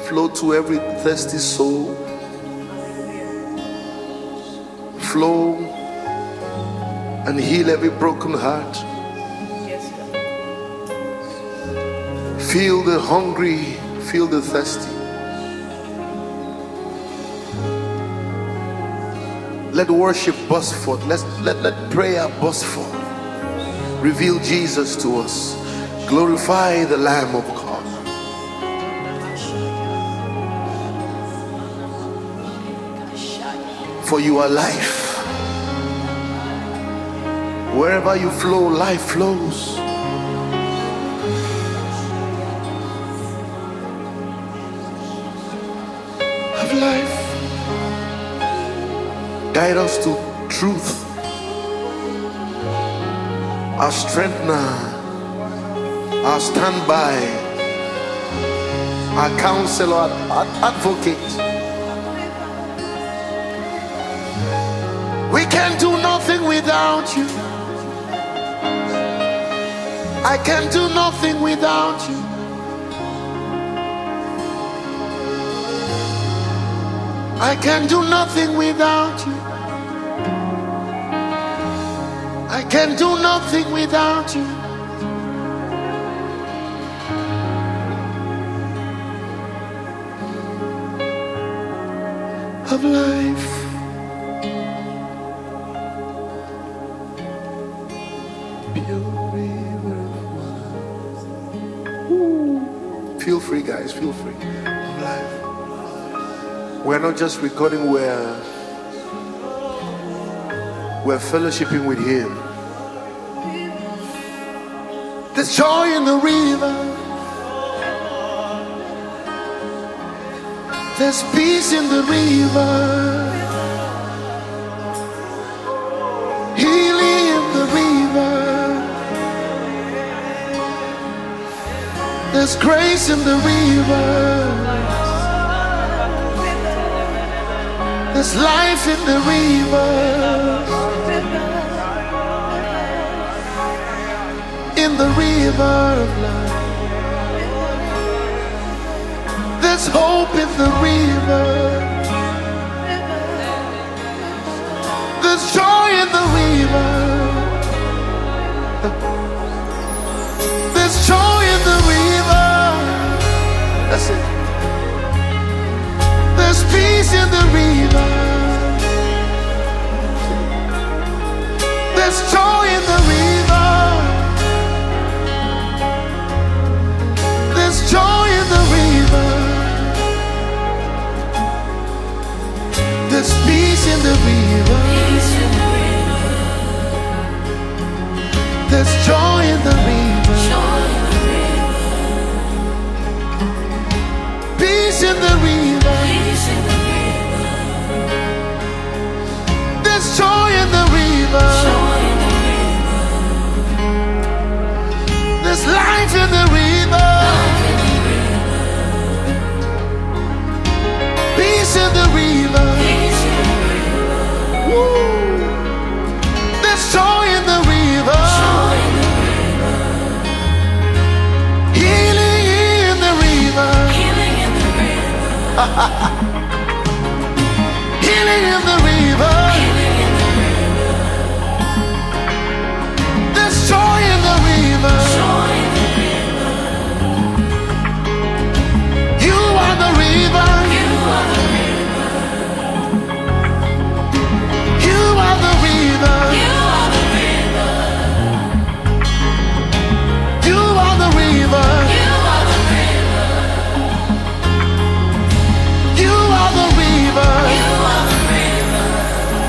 Flow to every thirsty soul. Flow and heal every broken heart. Feel the hungry, feel the thirsty. Let worship burst forth. Let prayer burst forth. Reveal Jesus to us. Glorify the Lamb of God. For you are life. Wherever you flow, life flows. Have life. Guide us to truth. Our strengthener, our standby, our counselor, our advocate. We can do nothing without you. I can do nothing without you. I can do nothing without you. I can do nothing without you. Of life. Feel free, guys, feel free. Live. We're not just recording, we're fellowshipping with Him. There's joy in the river. There's peace in the river. Healing in the river. There's grace in the river. There's life in the river. In the river of life. There's hope in the river. There's joy in the river. There's joy in the river. That's it. There's peace in the river. There's joy in the river. There's joy in the river. There's peace in the river. There's joy in the river. Peace in the river. There's joy in the river. There's life in the river. Peace in the river. Woo. There's joy in the river. Healing in the river. Healing in the river. There's joy in the river. You are the river. You are the river. You are the river. You are the river. You are the river. You are the river.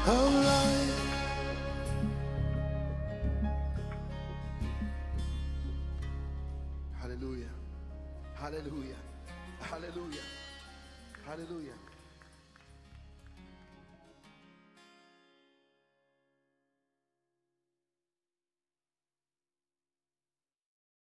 of life. Hallelujah. Hallelujah. Hallelujah. Hallelujah.